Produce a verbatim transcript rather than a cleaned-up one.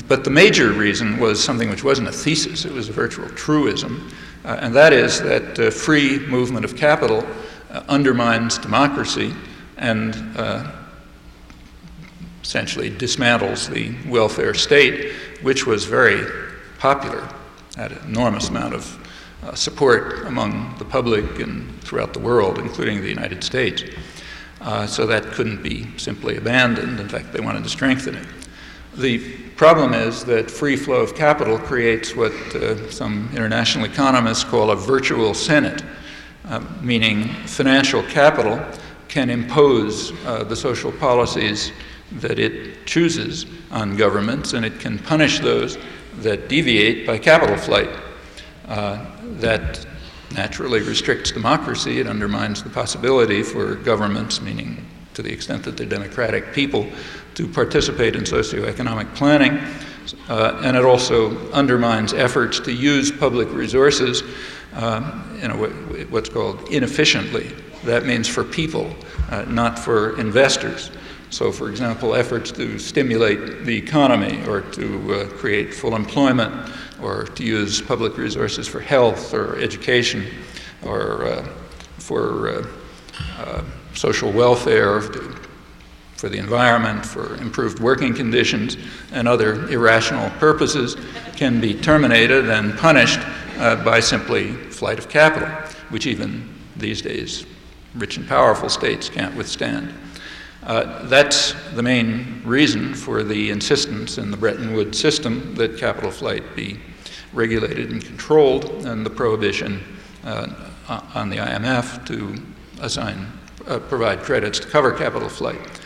but the major reason was something which wasn't a thesis, it was a virtual truism, uh, and that is that uh, free movement of capital uh, undermines democracy and uh, essentially dismantles the welfare state, which was very popular, had an enormous amount of uh, support among the public and throughout the world, including the United States. Uh, so that couldn't be simply abandoned. In fact, they wanted to strengthen it. The problem is that free flow of capital creates what uh, some international economists call a virtual Senate, uh, meaning financial capital can impose uh, the social policies that it chooses on governments, and it can punish those that deviate by capital flight. Uh, that naturally restricts democracy. It undermines the possibility for governments, meaning to the extent that they're democratic people, to participate in socioeconomic planning. Uh, and it also undermines efforts to use public resources um, in a way, what's called inefficiently. That means for people, uh, not for investors. So, for example, efforts to stimulate the economy or to uh, create full employment or to use public resources for health or education or uh, for uh, uh, social welfare, to, for the environment, for improved working conditions, and other irrational purposes can be terminated and punished uh, by simply flight of capital, which even these days rich and powerful states can't withstand. Uh, that's the main reason for the insistence in the Bretton Woods system that capital flight be regulated and controlled, and the prohibition uh, on the I M F to assign, uh, provide credits to cover capital flight.